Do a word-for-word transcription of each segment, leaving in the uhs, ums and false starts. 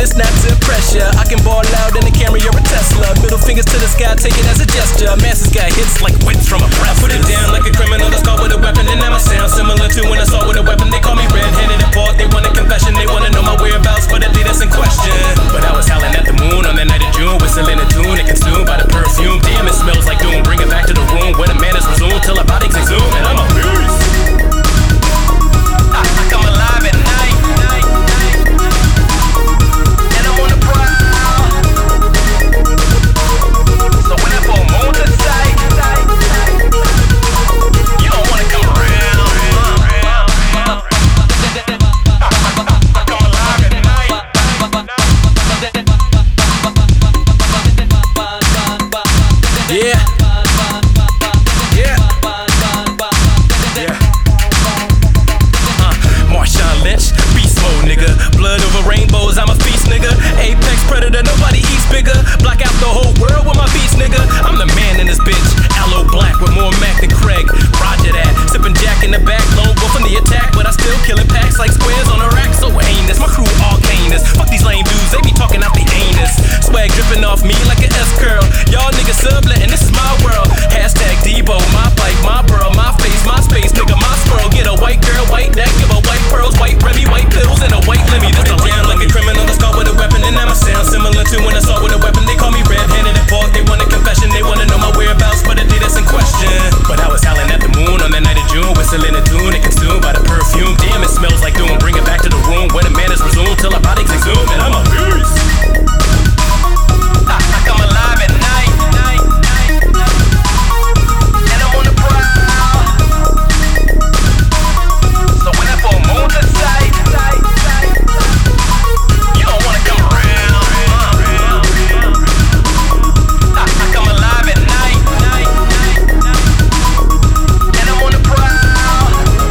it's not to pressure. I can ball out in the Camry or a Tesla. Middle fingers to the sky, take it as a gesture. Masses got hits like winds from a breath. I put it down like a criminal that's caught with a weapon, and now I sound similar to when I saw with a weapon. They call me red-handed and part. They want a confession, they wanna know my whereabouts for the day that's in question. But I was howling at the moon on the night of June, whistling a tune and consumed by the perfume. Damn, it smells like doom. Bring it back to the room where the man is resumed till our bodies exhume, and I'm a beast. I, I come alive at night, night, night, and I'm on the prowl. So when that full moon's in sight, you don't wanna come around. I come alive at night. Yeah. Lynch, beast mode, nigga. Blood over rainbows, I'm a feast, nigga. Apex predator, nobody eats bigger. Block out the whole world with my beats, nigga. I'm the man in this bitch. Aloe black with more Mac than Craig. Roger that. Sipping Jack in the back, lone wolf in the attack, but I still killing packs like squares on a rack. So heinous, my crew all canus. Fuck these lame dudes, they be talking out the anus. Swag dripping off me like an S curl. Y'all niggas subletting, this is my world. Hashtag Debo, my bike, my bro, my face, my space, nigga, my squirrel. Get a white girl, white neck, give her white pearls, white Remy, white pills, and a white lemmy. This is down like a criminal that's caught with a weapon, and now I sound similar to when I saw with a weapon. They call me red-handed and part. They want a confession, they wanna know my whereabouts for the day that's in question. But I was howling at the moon on the night of June, whistling a tune and consumed by the perfume. Damn, it smells like doom. Bring it back to the room where the man is resumed till our bodies exhume, and I'm a beast. I, I come alive at night, night, night, and I'm on the prowl. So when that full moon's in sight, you don't wanna come around. I, I come alive at night, night, night, and I'm on the prowl.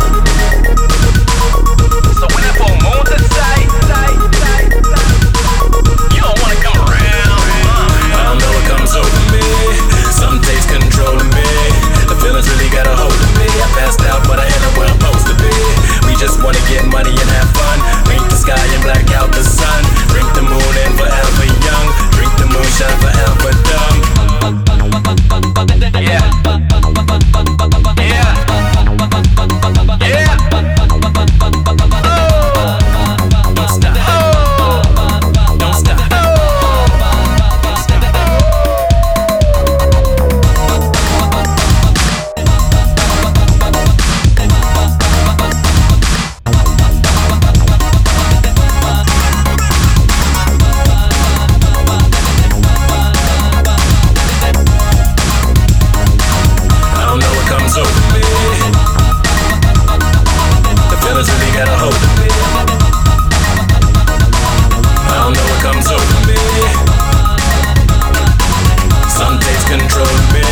So when that full moon's in sight, you don't wanna come around. I don't know what comes over me. Some days controlling me. The feelings really got a hold of me. I passed out, but I ain't where I'm supposed to be. We just wanna get money and have fun. Paint the sky and black out the sun. Drink the moon and forever young. Drink the moonshine forever dumb. Yeah. Yeah. Yeah. Oh. Don't stop. Oh. Don't stop. Over me, the feelings really got a hold of me. I don't know what comes over me. Some days control me.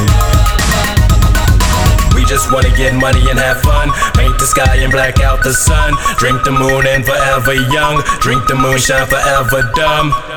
We just wanna get money and have fun. Paint the sky and black out the sun. Drink the moon and forever young. Drink the moonshine forever dumb.